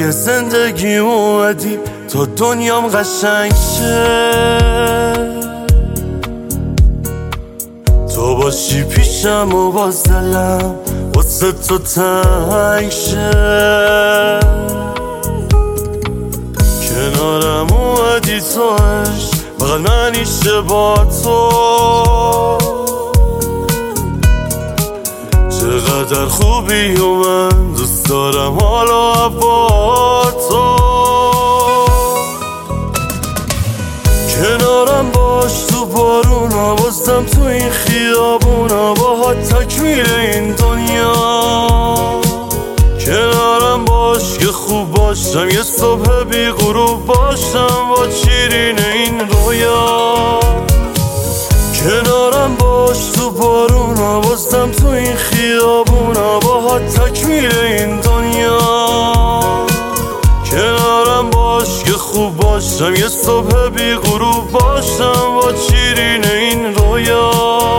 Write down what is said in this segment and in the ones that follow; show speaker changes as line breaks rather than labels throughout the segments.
توی زندگیم اومدی تا دنیام قشنگ شه، تو باشی پیشم و باز دلم واسه تو تنگ شه. کنارم اومدی تو عشق، فقط منیشه با تو، چقدر خوبی و من دوست دارم حالا با تو. کنارم باش تو بارونا، بازم تو این خیابونا، باهات تکمیل این دنیا. کنارم باش که خوب باشم، یه صبح بی غروب باشم با شیرین این رویا. کنارم باش تو بارونا، بازم تو این خیابونا، باهات تکمیل این دنیا. کنارم باش که خوب باشم، یه صبح بی غروب باشم با شیرین این رویا.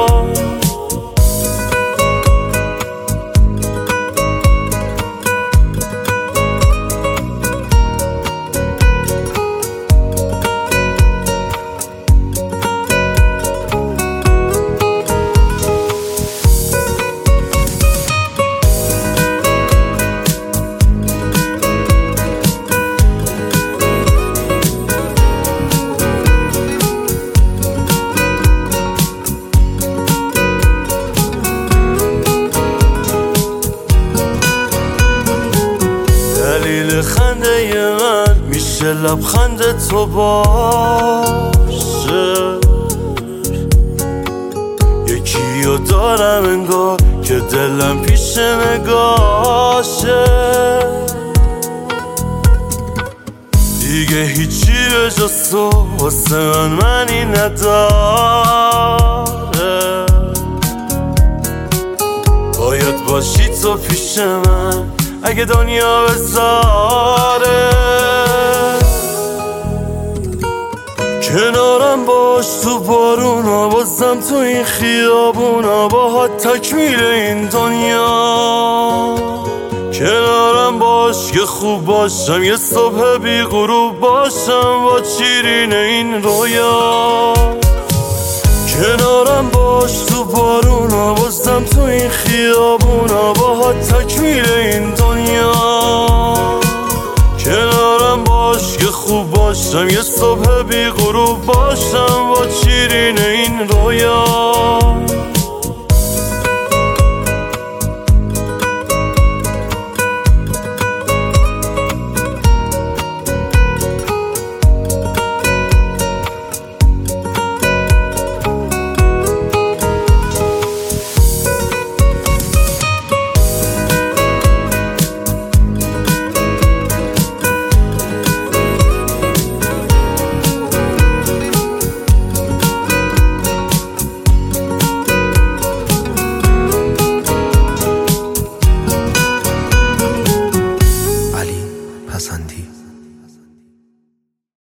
دلیل خنده من میشه لبخند تو باشه، یکیو دارم انگار که دلم پیش نگاشه. دیگه هیچی به جز تو واسه من معنی نداره، باید باشی تو پیش من اگه دنیا بذاره. کنارم باش تو بارونا، بازم تو این خیابونا، باهات تکمیل این دنیا. کنارم باش که خوب باشم، یه صبح بی غروب باشم با شیرین این رویا. کنارم باش تو بارونا، بازم تو این خیابونا، باهات تکمیل این دنیا. کنارم باش که خوب باشم، یه صبح بی غروب باشم با شیرین این رویا.